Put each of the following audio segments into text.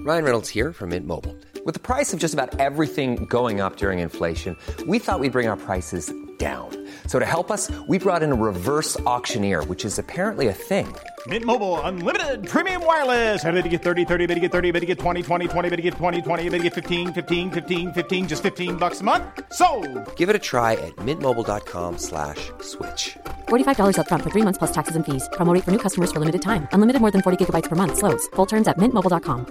Ryan Reynolds here from Mint Mobile. With the price of just about everything going up during inflation, we thought we'd bring our prices down. So to help us, we brought in a reverse auctioneer, which is apparently a thing. Mint Mobile Unlimited Premium Wireless. How to get 30, 30, bit to get 30, bit to get 20, 20, 20, bit to get 20, 20, bit to get 15, 15, 15, 15, just $15 a month? Sold! Give it a try at mintmobile.com/switch. $45 up front for 3 months plus taxes and fees. Promo rate for new customers for limited time. Unlimited more than 40 gigabytes per month. Slows full terms at mintmobile.com.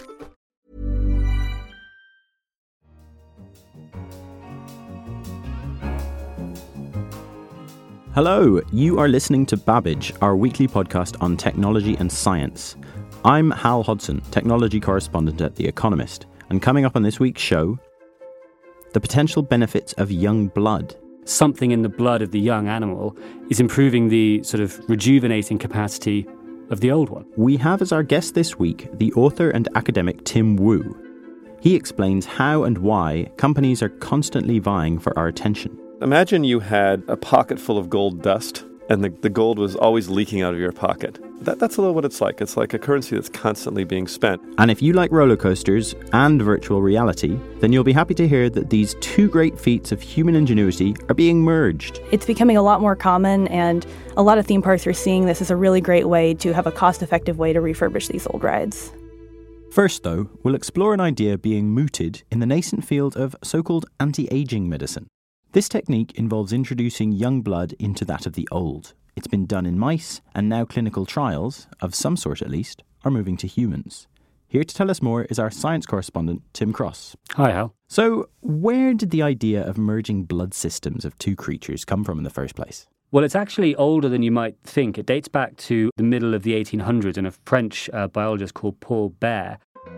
Hello, you are listening to Babbage, our weekly podcast on technology and science. I'm Hal Hodson, technology correspondent at The Economist, and coming up on this week's show, the potential benefits of young blood. Something in the blood of the young animal is improving the sort of rejuvenating capacity of the old one. We have as our guest this week the author and academic Tim Wu. He explains how and why companies are constantly vying for our attention. Imagine you had a pocket full of gold dust and the gold was always leaking out of your pocket. That's a little what it's like. It's like a currency that's constantly being spent. And if you like roller coasters and virtual reality, then you'll be happy to hear that these two great feats of human ingenuity are being merged. It's becoming a lot more common, and a lot of theme parks are seeing this as a really great way to have a cost-effective way to refurbish these old rides. First, though, we'll explore an idea being mooted in the nascent field of so-called anti-aging medicine. This technique involves introducing young blood into that of the old. It's been done in mice, and now clinical trials, of some sort at least, are moving to humans. Here to tell us more is our science correspondent, Tim Cross. Hi, Hal. So, where did the idea of merging blood systems of two creatures come from in the first place? Well, it's actually older than you might think. It dates back to the middle of the 1800s, and a French biologist called Paul Bert.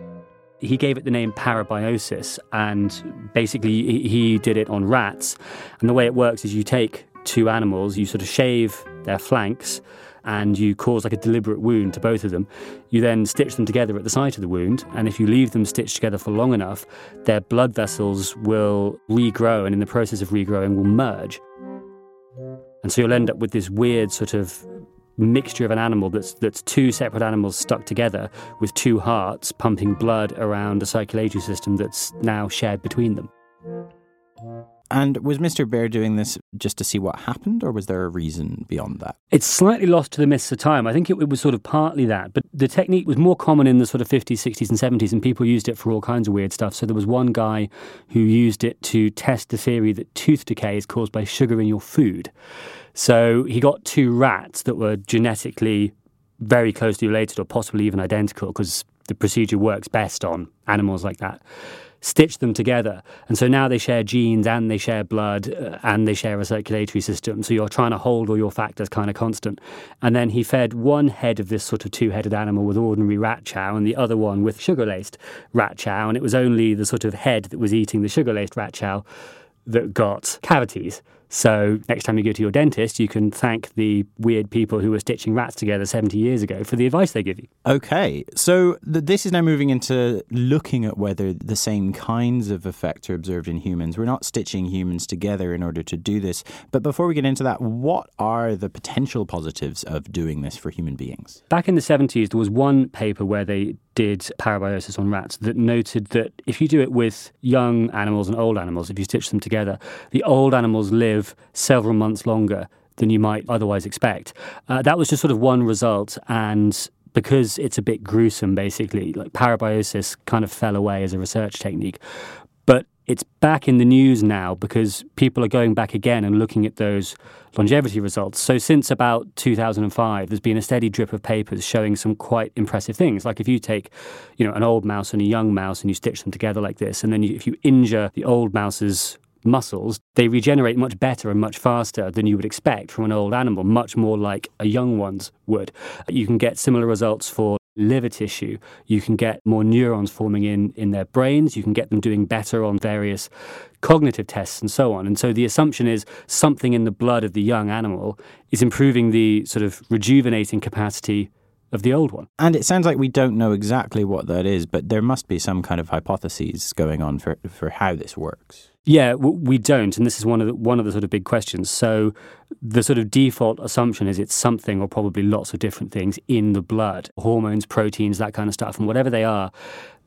He gave it the name parabiosis, and basically he did it on rats. And the way it works is you take two animals, you sort of shave their flanks, and you cause like a deliberate wound to both of them. You then stitch them together at the site of the wound, and if you leave them stitched together for long enough, their blood vessels will regrow, and in the process of regrowing will merge. And so you'll end up with this weird sort of mixture of an animal that's two separate animals stuck together with two hearts pumping blood around a circulatory system that's now shared between them. And was Mr. Bert doing this just to see what happened, or was there a reason beyond that? It's slightly lost to the mists of time. I think it was sort of partly that, but the technique was more common in the sort of 50s, 60s and 70s, and people used it for all kinds of weird stuff. So there was one guy who used it to test the theory that tooth decay is caused by sugar in your food. So he got two rats that were genetically very closely related or possibly even identical, because the procedure works best on animals like that, stitched them together. And so now they share genes and they share blood and they share a circulatory system. So you're trying to hold all your factors kind of constant. And then he fed one head of this sort of two-headed animal with ordinary rat chow and the other one with sugar-laced rat chow. And it was only the sort of head that was eating the sugar-laced rat chow that got cavities. So next time you go to your dentist, you can thank the weird people who were stitching rats together 70 years ago for the advice they give you. Okay, so this is now moving into looking at whether the same kinds of effects are observed in humans. We're not stitching humans together in order to do this. But before we get into that, what are the potential positives of doing this for human beings? Back in the 70s, there was one paper where they did parabiosis on rats that noted that if you do it with young animals and old animals, if you stitch them together, the old animals live several months longer than you might otherwise expect. That was just sort of one result, and because it's a bit gruesome, basically, like parabiosis kind of fell away as a research technique. But it's back in the news now because people are going back again and looking at those longevity results. So since about 2005, there's been a steady drip of papers showing some quite impressive things. Like if you take, an old mouse and a young mouse and you stitch them together like this, and then if you injure the old mouse's muscles, they regenerate much better and much faster than you would expect from an old animal, much more like a young one's would. You can get similar results for liver tissue. You can get more neurons forming in their brains. You can get them doing better on various cognitive tests and so on. And so the assumption is something in the blood of the young animal is improving the sort of rejuvenating capacity of the old one. And it sounds like we don't know exactly what that is, but there must be some kind of hypotheses going on for how this works. Yeah, we don't, and this is one of the sort of big questions. So the sort of default assumption is it's something or probably lots of different things in the blood, hormones, proteins, that kind of stuff, and whatever they are,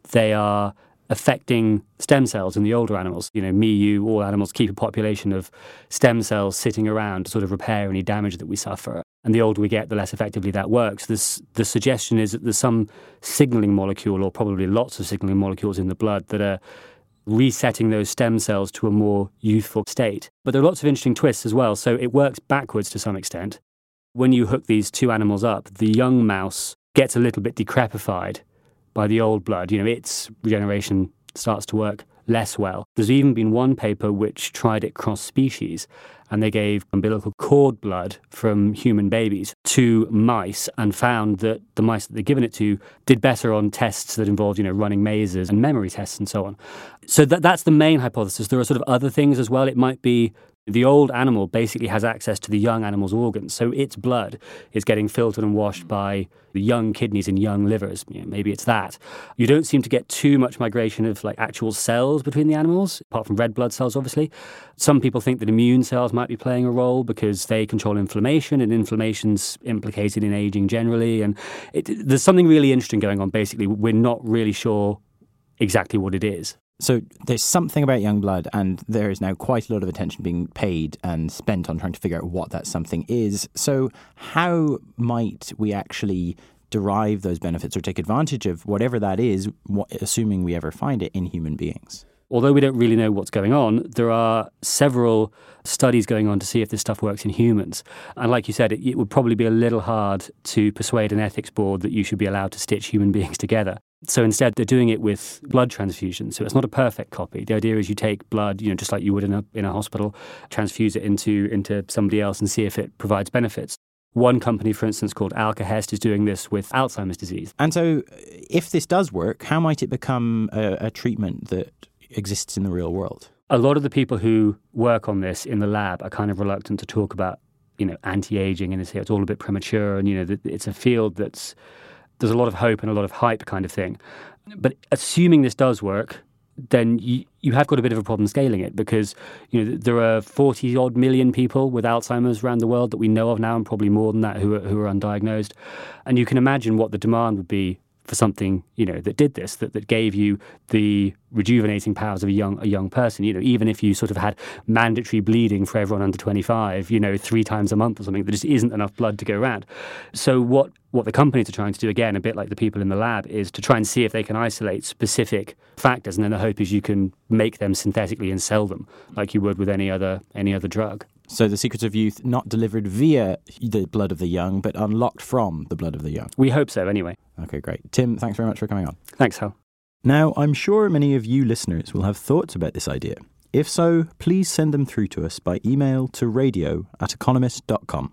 they are affecting stem cells in the older animals. All animals keep a population of stem cells sitting around to sort of repair any damage that we suffer. And the older we get, the less effectively that works. The suggestion is that there's some signaling molecule, or probably lots of signaling molecules in the blood, that are resetting those stem cells to a more youthful state. But there are lots of interesting twists as well. So it works backwards to some extent. When you hook these two animals up, the young mouse gets a little bit decrepified by the old blood. Its regeneration starts to work less well. There's even been one paper which tried it cross-species, and they gave umbilical cord blood from human babies to mice and found that the mice that they'd given it to did better on tests that involved, running mazes and memory tests and so on. So that's the main hypothesis. There are sort of other things as well. It might be the old animal basically has access to the young animal's organs, so its blood is getting filtered and washed by the young kidneys and young livers. Maybe it's that. You don't seem to get too much migration of actual cells between the animals, apart from red blood cells, obviously. Some people think that immune cells might be playing a role because they control inflammation, and inflammation's implicated in aging generally. And there's something really interesting going on. Basically, we're not really sure exactly what it is. So there's something about young blood, and there is now quite a lot of attention being paid and spent on trying to figure out what that something is. So how might we actually derive those benefits or take advantage of whatever that is, assuming we ever find it in human beings? Although we don't really know what's going on, there are several studies going on to see if this stuff works in humans. And like you said, it would probably be a little hard to persuade an ethics board that you should be allowed to stitch human beings together. So instead, they're doing it with blood transfusion. So it's not a perfect copy. The idea is you take blood, just like you would in a hospital, transfuse it into somebody else and see if it provides benefits. One company, for instance, called Alka-Hest is doing this with Alzheimer's disease. And so if this does work, how might it become a treatment that exists in the real world? A lot of the people who work on this in the lab are kind of reluctant to talk about, anti-aging, and they say it's all a bit premature, and, it's a field there's a lot of hope and a lot of hype kind of thing. But assuming this does work, then you have got a bit of a problem scaling it, because there are 40-odd million people with Alzheimer's around the world that we know of now, and probably more than that who are undiagnosed. And you can imagine what the demand would be for something that did this, that gave you the rejuvenating powers of a young person. Even if you sort of had mandatory bleeding for everyone under 25, 3 times a month or something, there just isn't enough blood to go around. So what the companies are trying to do, again, a bit like the people in the lab, is to try and see if they can isolate specific factors, and then the hope is you can make them synthetically and sell them like you would with any other drug. So the secrets of youth not delivered via the blood of the young, but unlocked from the blood of the young. We hope so, anyway. Okay, great. Tim, thanks very much for coming on. Thanks, Hal. Now, I'm sure many of you listeners will have thoughts about this idea. If so, please send them through to us by email to radio@economist.com.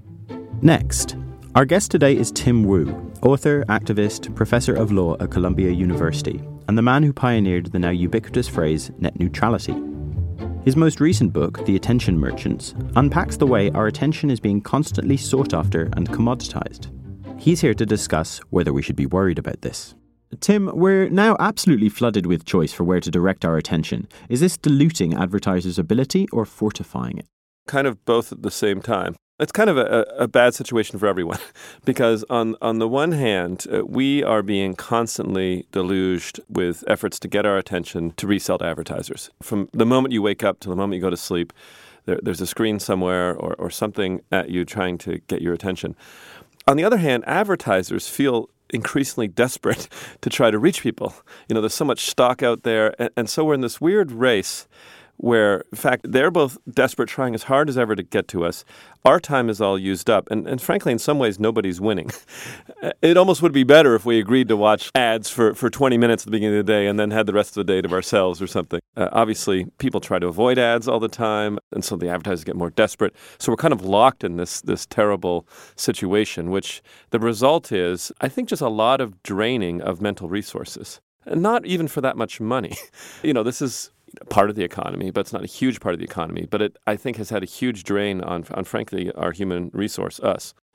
Next, our guest today is Tim Wu, author, activist, professor of law at Columbia University, and the man who pioneered the now ubiquitous phrase net neutrality. His most recent book, The Attention Merchants, unpacks the way our attention is being constantly sought after and commoditized. He's here to discuss whether we should be worried about this. Tim, we're now absolutely flooded with choice for where to direct our attention. Is this diluting advertisers' ability or fortifying it? Kind of both at the same time. It's kind of a bad situation for everyone, because on the one hand, we are being constantly deluged with efforts to get our attention to resell to advertisers. From the moment you wake up to the moment you go to sleep, there's a screen somewhere or something at you trying to get your attention. On the other hand, advertisers feel increasingly desperate to try to reach people. There's so much stock out there, and so we're in this weird race where, in fact, they're both desperate, trying as hard as ever to get to us. Our time is all used up, and frankly, in some ways, nobody's winning. It almost would be better if we agreed to watch ads for 20 minutes at the beginning of the day and then had the rest of the day to ourselves or something. Obviously, people try to avoid ads all the time, and so the advertisers get more desperate. So we're kind of locked in this terrible situation, which the result is, I think, just a lot of draining of mental resources. And not even for that much money. This is part of the economy, but it's not a huge part of the economy. But it, I think, has had a huge drain on frankly, our human resource, us.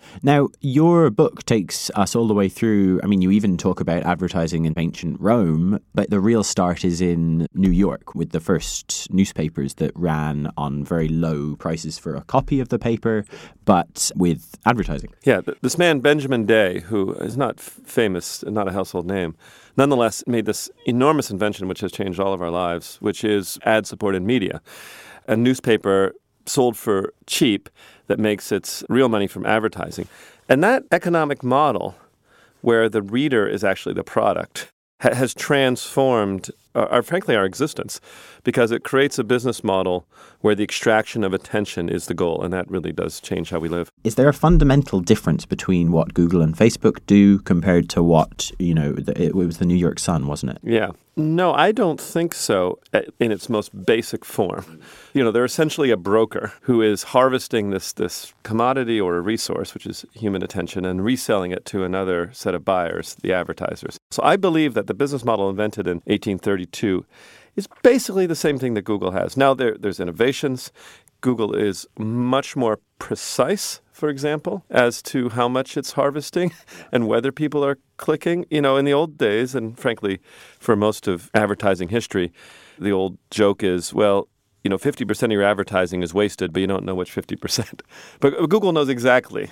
Now, your book takes us all the way through. I mean, you even talk about advertising in ancient Rome, but the real start is in New York with the first newspapers that ran on very low prices for a copy of the paper, but with advertising. Yeah, this man, Benjamin Day, who is not famous, not a household name, nonetheless made this enormous invention which has changed all of our lives, which is ad-supported media. A newspaper sold for cheap that makes its real money from advertising. And that economic model, where the reader is actually the product, has transformed, frankly, our existence, because it creates a business model where the extraction of attention is the goal, and that really does change how we live. Is there a fundamental difference between what Google and Facebook do compared to what, it was the New York Sun, wasn't it? Yeah. No, I don't think so in its most basic form. They're essentially a broker who is harvesting this commodity or a resource, which is human attention, and reselling it to another set of buyers, the advertisers. So I believe that the business model invented in 1832 is basically the same thing that Google has. Now, there's innovations. Google is much more precise, for example, as to how much it's harvesting and whether people are clicking. In the old days, and frankly, for most of advertising history, the old joke is, 50% of your advertising is wasted, but you don't know which 50%. But Google knows exactly,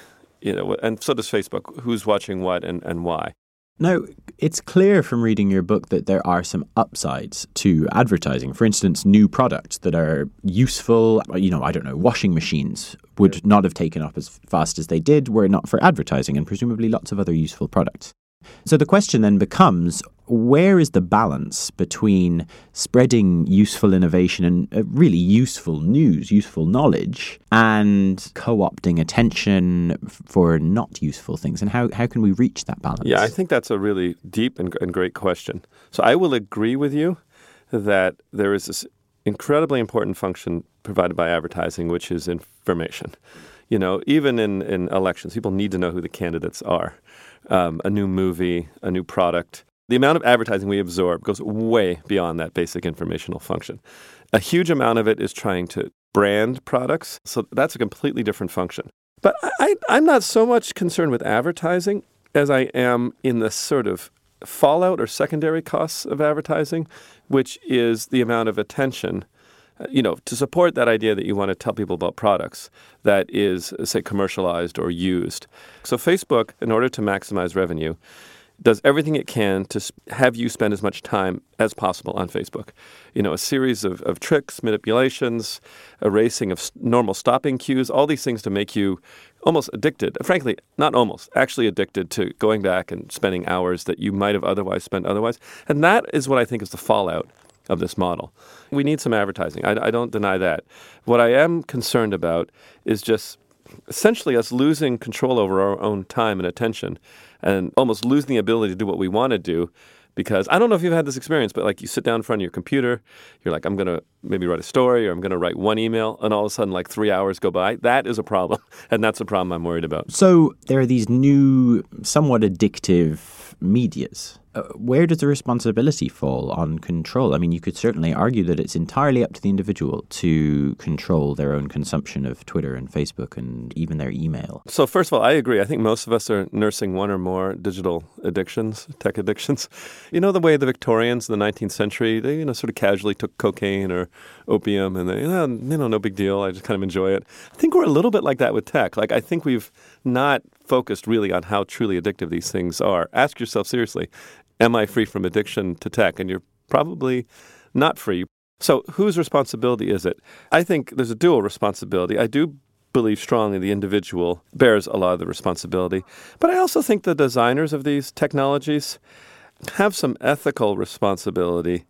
and so does Facebook, who's watching what and why. Now, it's clear from reading your book that there are some upsides to advertising. For instance, new products that are useful. Washing machines would not have taken up as fast as they did were it not for advertising, and presumably lots of other useful products. So the question then becomes, where is the balance between spreading useful innovation and really useful news, useful knowledge, and co-opting attention for not useful things? And how can we reach that balance? Yeah, I think that's a really deep and great question. So I will agree with you that there is this incredibly important function provided by advertising, which is information. Even in elections, people need to know who the candidates are. A new movie, a new product. The amount of advertising we absorb goes way beyond that basic informational function. A huge amount of it is trying to brand products, so that's a completely different function. But I'm not so much concerned with advertising as I am in the sort of fallout or secondary costs of advertising, which is the amount of attention to support that idea that you want to tell people about products that is, say, commercialized or used. So Facebook, in order to maximize revenue, does everything it can to have you spend as much time as possible on Facebook. A series of tricks, manipulations, erasing of normal stopping cues, all these things to make you almost addicted. Frankly, not almost, actually addicted to going back and spending hours that you might have otherwise spent otherwise. And that is what I think is the fallout of this model. We need some advertising. I don't deny that. What I am concerned about is just essentially us losing control over our own time and attention and almost losing the ability to do what we want to do. Because I don't know if you've had this experience, but you sit down in front of your computer, you're like, I'm going to maybe write a story or I'm going to write one email, and all of a sudden 3 hours go by. That is a problem, and that's a problem I'm worried about. So there are these new, somewhat addictive medias. Where does the responsibility fall on control? I mean, you could certainly argue that it's entirely up to the individual to control their own consumption of Twitter and Facebook and even their email. So first of all, I agree. I think most of us are nursing one or more digital addictions, tech addictions. The way the Victorians in the 19th century, they sort of casually took cocaine or opium and they, no big deal. I just kind of enjoy it. I think we're a little bit like that with tech. I think we've not focused really on how truly addictive these things are. Ask yourself seriously, am I free from addiction to tech? And you're probably not free. So whose responsibility is it? I think there's a dual responsibility. I do believe strongly the individual bears a lot of the responsibility. But I also think the designers of these technologies have some ethical responsibility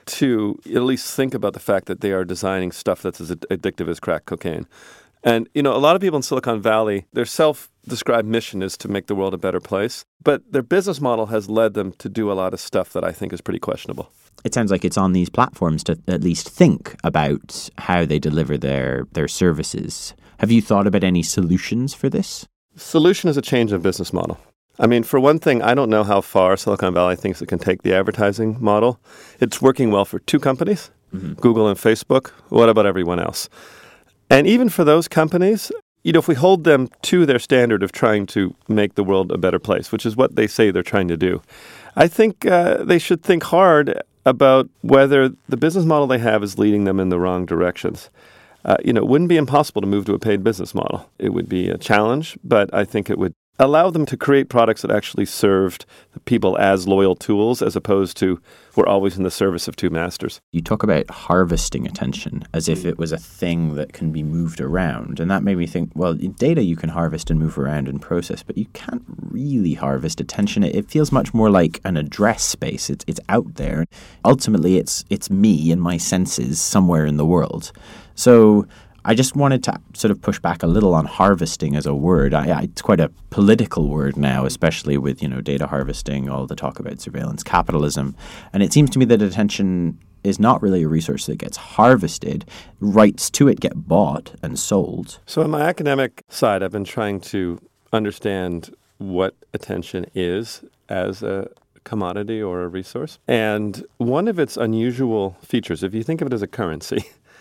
to at least think about the fact that they are designing stuff that's as addictive as crack cocaine. And, a lot of people in Silicon Valley, their self-described mission is to make the world a better place. But their business model has led them to do a lot of stuff that I think is pretty questionable. It sounds like it's on these platforms to at least think about how they deliver their services. Have you thought about any solutions for this? Solution is a change of business model. I mean, for one thing, I don't know how far Silicon Valley thinks it can take the advertising model. It's working well for two companies, Google and Facebook. What about everyone else? And even for those companies, if we hold them to their standard of trying to make the world a better place, which is what they say they're trying to do, I think they should think hard about whether the business model they have is leading them in the wrong directions. It wouldn't be impossible to move to a paid business model. It would be a challenge, but I think it would allow them to create products that actually served the people as loyal tools, as opposed to we're always in the service of two masters. You talk about harvesting attention as if it was a thing that can be moved around. And that made me think, well, data you can harvest and move around and process, but you can't really harvest attention. It feels much more like an address space. It's out there. Ultimately, it's me and my senses somewhere in the world. So I just wanted to sort of push back a little on harvesting as a word. It's quite a political word now, especially with, data harvesting, all the talk about surveillance capitalism. And it seems to me that attention is not really a resource that gets harvested. Rights to it get bought and sold. So on my academic side, I've been trying to understand what attention is as a commodity or a resource. And one of its unusual features, if you think of it as a currency,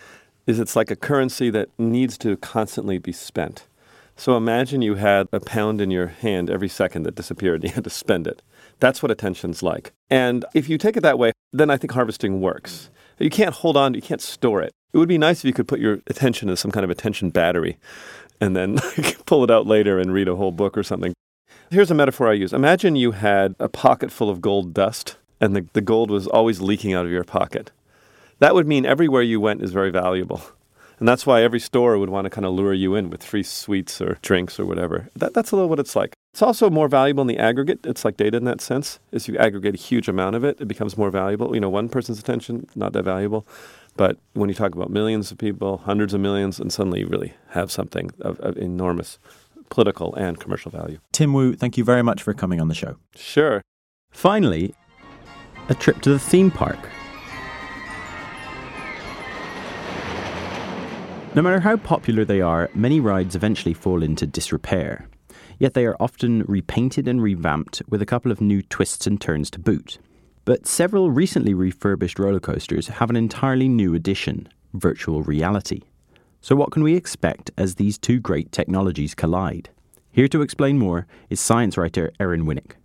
is it's like a currency that needs to constantly be spent. So imagine you had a pound in your hand every second that disappeared and you had to spend it. That's what attention's like. And if you take it that way, then I think harvesting works. You can't hold on, you can't store it. It would be nice if you could put your attention as some kind of attention battery and then pull it out later and read a whole book or something. Here's a metaphor I use. Imagine you had a pocket full of gold dust and the gold was always leaking out of your pocket. That would mean everywhere you went is very valuable. And that's why every store would want to kind of lure you in with free sweets or drinks or whatever. That's a little what it's like. It's also more valuable in the aggregate. It's like data in that sense. As you aggregate a huge amount of it, it becomes more valuable. One person's attention, not that valuable. But when you talk about millions of people, hundreds of millions, and suddenly you really have something of enormous political and commercial value. Tim Wu, thank you very much for coming on the show. Sure. Finally, a trip to the theme park. No matter how popular they are, many rides eventually fall into disrepair. Yet they are often repainted and revamped with a couple of new twists and turns to boot. But several recently refurbished roller coasters have an entirely new addition, virtual reality. So what can we expect as these two great technologies collide? Here to explain more is science writer Erin Winnick.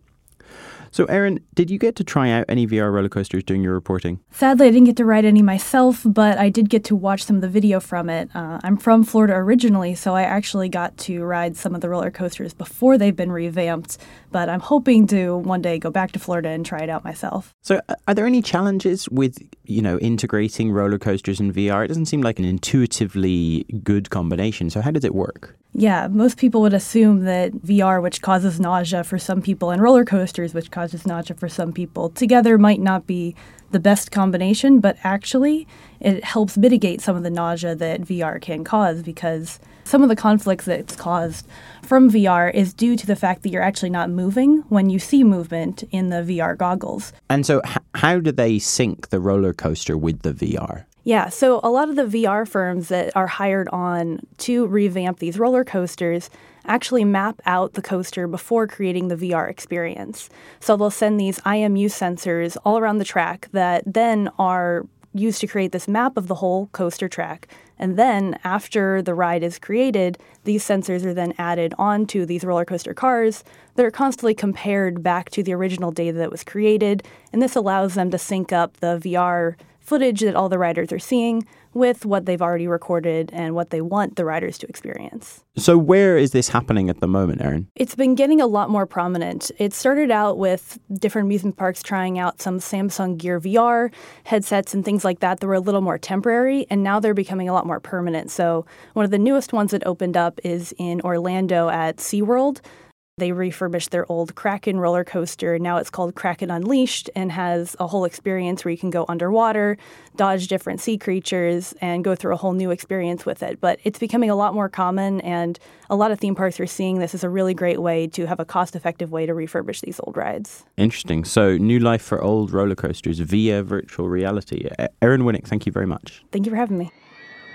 So, Erin, did you get to try out any VR roller coasters during your reporting? Sadly, I didn't get to ride any myself, but I did get to watch some of the video from it. I'm from Florida originally, so I actually got to ride some of the roller coasters before they've been revamped, but I'm hoping to one day go back to Florida and try it out myself. So, are there any challenges with, integrating roller coasters in VR? It doesn't seem like an intuitively good combination. So, how does it work? Yeah, most people would assume that VR, which causes nausea for some people, and roller coasters, which causes nausea for some people, together might not be the best combination, but actually it helps mitigate some of the nausea that VR can cause, because some of the conflicts that it's caused from VR is due to the fact that you're actually not moving when you see movement in the VR goggles. And so how do they sync the roller coaster with the VR? Yeah, so a lot of the VR firms that are hired on to revamp these roller coasters actually map out the coaster before creating the VR experience. So they'll send these IMU sensors all around the track that then are used to create this map of the whole coaster track. And then after the ride is created, these sensors are then added onto these roller coaster cars that are constantly compared back to the original data that was created. And this allows them to sync up the VR footage that all the riders are seeing with what they've already recorded and what they want the riders to experience. So where is this happening at the moment, Erin? It's been getting a lot more prominent. It started out with different amusement parks trying out some Samsung Gear VR headsets and things like that were a little more temporary, and now they're becoming a lot more permanent. So one of the newest ones that opened up is in Orlando at SeaWorld. They refurbished their old Kraken roller coaster. Now it's called Kraken Unleashed and has a whole experience where you can go underwater, dodge different sea creatures, and go through a whole new experience with it. But it's becoming a lot more common, and a lot of theme parks are seeing this as a really great way to have a cost-effective way to refurbish these old rides. Interesting. So new life for old roller coasters via virtual reality. Erin Winnick, thank you very much. Thank you for having me.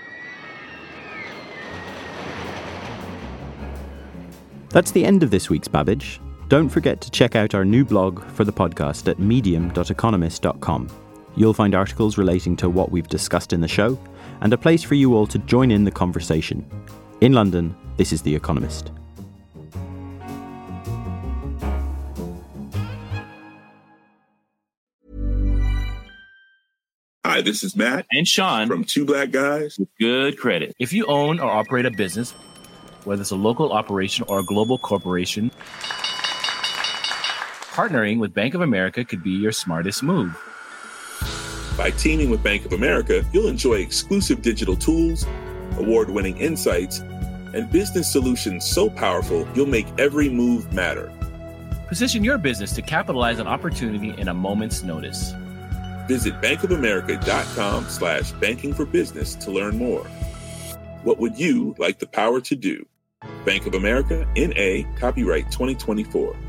That's the end of this week's Babbage. Don't forget to check out our new blog for the podcast at medium.economist.com. You'll find articles relating to what we've discussed in the show and a place for you all to join in the conversation. In London, this is The Economist. Hi, this is Matt and Sean from Two Black Guys with Good Credit. If you own or operate a business, whether it's a local operation or a global corporation, partnering with Bank of America could be your smartest move. By teaming with Bank of America, you'll enjoy exclusive digital tools, award-winning insights, and business solutions so powerful you'll make every move matter. Position your business to capitalize on opportunity in a moment's notice. Visit bankofamerica.com/banking for business to learn more. What would you like the power to do? Bank of America, N.A., copyright 2024.